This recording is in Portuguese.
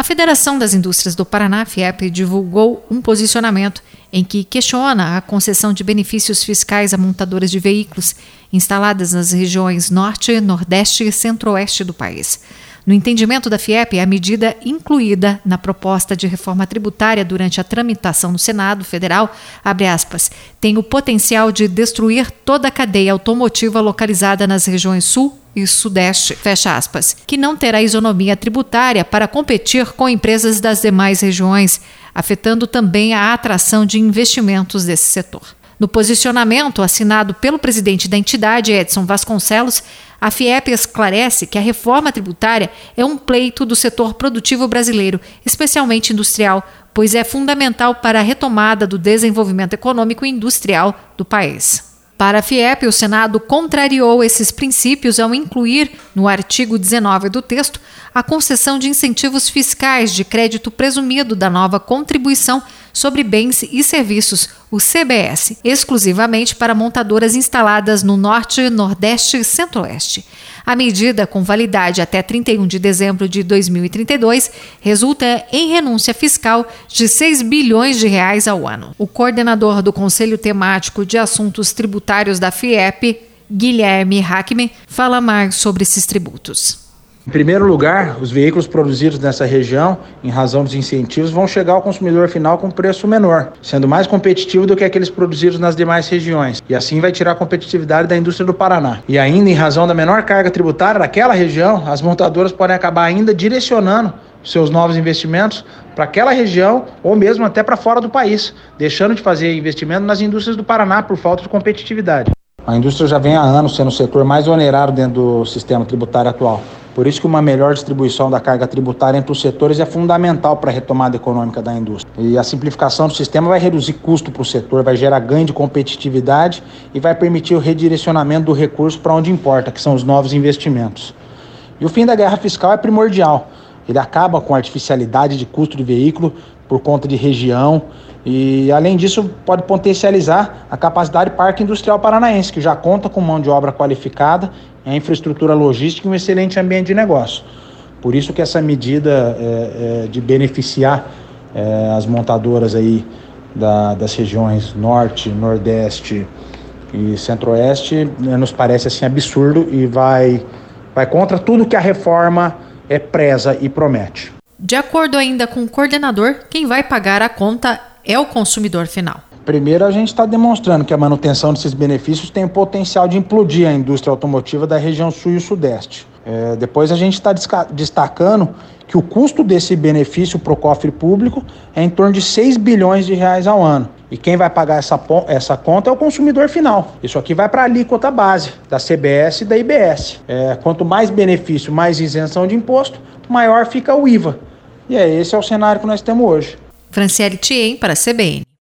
A Federação das Indústrias do Paraná, FIEP, divulgou um posicionamento em que questiona a concessão de benefícios fiscais a montadoras de veículos instaladas nas regiões Norte, Nordeste e Centro-Oeste do país. No entendimento da FIEP, a medida incluída na proposta de reforma tributária durante a tramitação no Senado Federal, abre aspas, tem o potencial de destruir toda a cadeia automotiva localizada nas regiões Sul e Sudeste, fecha aspas, que não terá isonomia tributária para competir com empresas das demais regiões, afetando também a atração de investimentos desse setor. No posicionamento assinado pelo presidente da entidade, Edson Vasconcelos, a FIEP esclarece que a reforma tributária é um pleito do setor produtivo brasileiro, especialmente industrial, pois é fundamental para a retomada do desenvolvimento econômico e industrial do país. Para a FIEP, o Senado contrariou esses princípios ao incluir, no artigo 19 do texto, a concessão de incentivos fiscais de crédito presumido da nova Contribuição sobre Bens e Serviços, o CBS, exclusivamente para montadoras instaladas no Norte, Nordeste e Centro-Oeste. A medida, com validade até 31 de dezembro de 2032, resulta em renúncia fiscal de 6 bilhões de reais ao ano. O coordenador do Conselho Temático de Assuntos Tributários da FIEP, Guilherme Hackman, fala mais sobre esses tributos. Em primeiro lugar, os veículos produzidos nessa região, em razão dos incentivos, vão chegar ao consumidor final com preço menor, sendo mais competitivo do que aqueles produzidos nas demais regiões. E assim vai tirar a competitividade da indústria do Paraná. E ainda, em razão da menor carga tributária daquela região, as montadoras podem acabar ainda direcionando seus novos investimentos para aquela região ou mesmo até para fora do país, deixando de fazer investimento nas indústrias do Paraná por falta de competitividade. A indústria já vem há anos sendo o setor mais onerado dentro do sistema tributário atual. Por isso que uma melhor distribuição da carga tributária entre os setores é fundamental para a retomada econômica da indústria. E a simplificação do sistema vai reduzir custo para o setor, vai gerar ganho de competitividade e vai permitir o redirecionamento do recurso para onde importa, que são os novos investimentos. E o fim da guerra fiscal é primordial. Ele acaba com a artificialidade de custo de veículo por conta de região e, além disso, pode potencializar a capacidade de parque industrial paranaense, que já conta com mão de obra qualificada, a infraestrutura logística e um excelente ambiente de negócio. Por isso que essa medida de beneficiar as montadoras aí das regiões Norte, Nordeste e Centro-Oeste nos parece assim absurdo e vai contra tudo que a reforma preza e promete. De acordo ainda com o coordenador, quem vai pagar a conta é o consumidor final. Primeiro, a gente está demonstrando que a manutenção desses benefícios tem o potencial de implodir a indústria automotiva da região Sul e Sudeste. Depois, a gente está destacando que o custo desse benefício para o cofre público é em torno de 6 bilhões de reais ao ano. E quem vai pagar essa conta é o consumidor final. Isso aqui vai para a alíquota base da CBS e da IBS. Quanto mais benefício, mais isenção de imposto, maior fica o IVA. E esse é o cenário que nós temos hoje. Franciele Thiem para a CBN.